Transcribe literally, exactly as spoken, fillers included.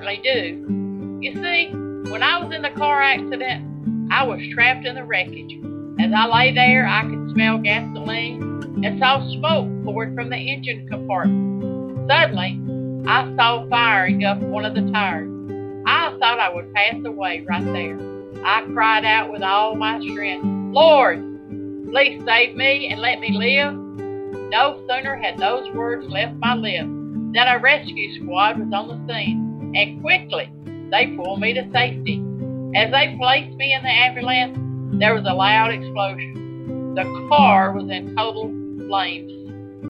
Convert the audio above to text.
certainly do. You see, when I was in the car accident, I was trapped in the wreckage. As I lay there, I could smell gasoline and saw smoke poured from the engine compartment. Suddenly, I saw fire engulf one of the tires. I thought I would pass away right there. I cried out with all my strength, "Lord, please save me and let me live." No sooner had those words left my lips than a rescue squad was on the scene, and quickly they pulled me to safety. As they placed me in the ambulance, there was a loud explosion. The car was in total flames.